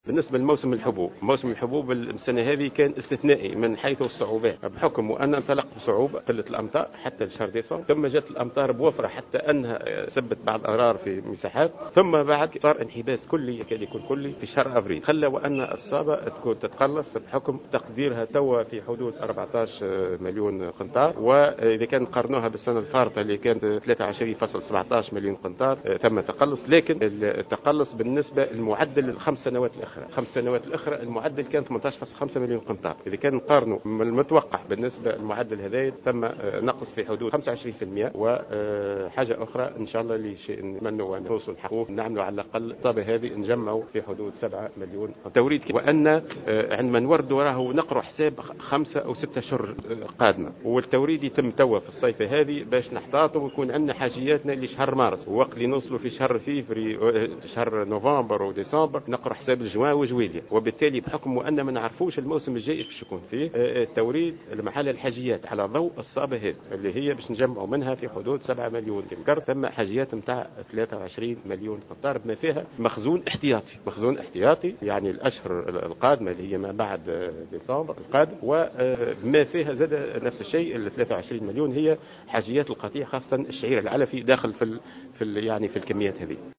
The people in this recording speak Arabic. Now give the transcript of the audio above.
بالنسبة لموسم الحبوب، موسم الحبوب السنة هذه كان استثنائي من حيث الصعوبات، بحكم وأن انطلق بصعوبة قلة الأمطار حتى لشهر ديسمبر، ثم جت الأمطار بوفرة حتى أنها سبت بعض الأضرار في مساحات، ثم بعد صار انحباس كلي يكاد يكون كلي في شهر أفريل، خلى وأن الصابة تكون تتقلص بحكم تقديرها توا في حدود 14 مليون قنطار، وإذا كان قارنوها بالسنة الفارطة اللي كانت 23.17 مليون قنطار ثم تقلص، لكن التقلص بالنسبة للمعدل الخمس سنوات الأخرى، خمس سنوات الأخرى المعدل كان 18.5 مليون قنطار. إذا كان نقارنه المتوقع بالنسبة للمعدل هذا ثم نقص في حدود 25%. وحاجة أخرى إن شاء الله اللي نتمنوا أن نوصل نحققه نعملوا على الأقل الصابة هذه نجمعوا في حدود 7 مليون توريد، وأن عندما نوردوا راهو نقرأ حساب 5 أو 6 أشهر قادمة، والتوريد يتم توا في الصيف هذه باش نحتاطوا ويكون عندنا حاجياتنا لشهر مارس، ووقت اللي نوصلوا في شهر فيفري شهر نوفمبر وديسمبر نقرأ حساب الجوان وجويليا. وبالتالي بحكم أن ما نعرفوش الموسم الجاي باش يكون فيه التوريد المحل الحاجيات على ضوء الصابة هذه اللي هي باش نجمعوا منها في حدود 7 مليون كرت، ثم حاجيات نتاع 23 مليون قطار بما فيها مخزون احتياطي، مخزون احتياطي يعني الأشهر القادمة اللي هي ما بعد ديسمبر القادم، وما فيها زاد نفس الشيء ال 23 مليون هي حاجيات القطيع خاصة الشعير العلفي داخل في يعني في الكميات هذه.